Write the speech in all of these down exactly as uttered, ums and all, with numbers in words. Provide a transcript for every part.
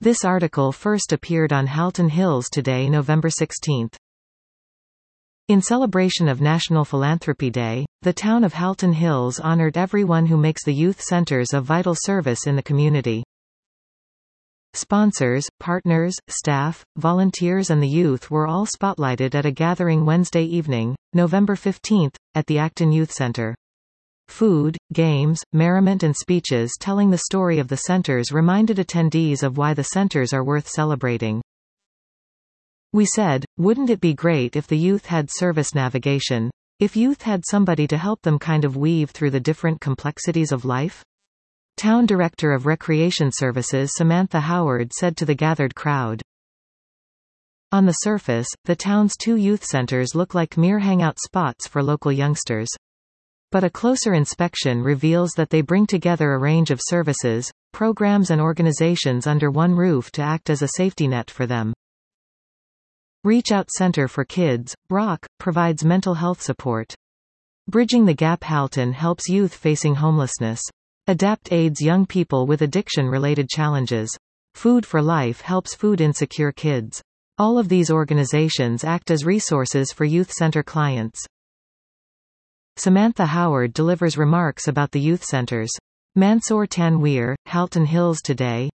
This article first appeared on Halton Hills Today, November sixteenth. In celebration of National Philanthropy Day, the town of Halton Hills honored everyone who makes the youth centers a vital service in the community. Sponsors, partners, staff, volunteers and the youth were all spotlighted at a gathering Wednesday evening, November fifteenth, at the Acton Youth Center. Food, games, merriment and speeches telling the story of the centers reminded attendees of why the centers are worth celebrating. We said, wouldn't it be great if the youth had service navigation? If youth had somebody to help them kind of weave through the different complexities of life? Town Director of Recreation Services Samantha Howard said to the gathered crowd. On the surface, the town's two youth centers look like mere hangout spots for local youngsters. But a closer inspection reveals that they bring together a range of services, programs and organizations under one roof to act as a safety net for them. Reach Out Center for Kids, ROC, provides mental health support. Bridging the Gap Halton helps youth facing homelessness. ADAPT aids young people with addiction-related challenges. Food for Life helps food-insecure kids. All of these organizations act as resources for youth center clients. Samantha Howard delivers remarks about the youth centers. Mansoor Tanweer, Halton Hills Today.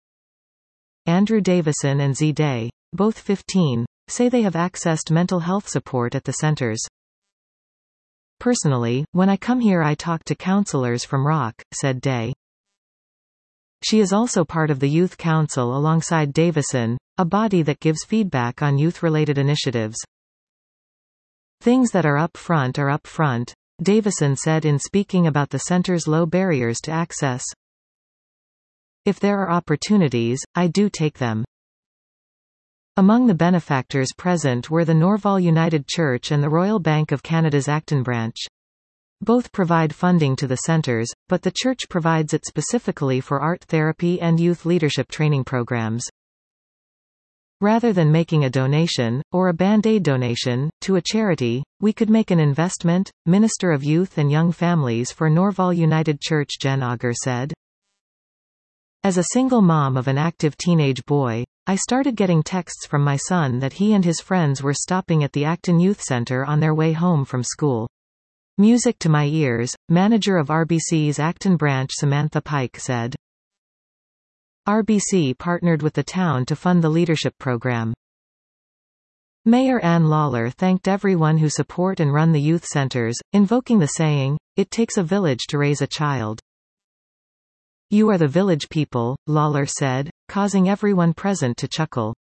Andrew Davison and Z Day, both fifteen, say they have accessed mental health support at the centers. Personally, when I come here I talk to counselors from ROC, said Day. She is also part of the Youth Council alongside Davison, a body that gives feedback on youth-related initiatives. Things that are up front are up front, Davison said in speaking about the center's low barriers to access. If there are opportunities, I do take them. Among the benefactors present were the Norval United Church and the Royal Bank of Canada's Acton branch. Both provide funding to the centers, but the church provides it specifically for art therapy and youth leadership training programs. Rather than making a donation, or a Band-Aid donation, to a charity, we could make an investment, Minister of Youth and Young Families for Norval United Church Jen Auger said. As a single mom of an active teenage boy, I started getting texts from my son that he and his friends were stopping at the Acton Youth Center on their way home from school. Music to my ears, manager of R B C's Acton branch Samantha Pike said. R B C partnered with the town to fund the leadership program. Mayor Ann Lawler thanked everyone who support and run the youth centers, invoking the saying, "It takes a village to raise a child." You are the village people, Lawler said, causing everyone present to chuckle.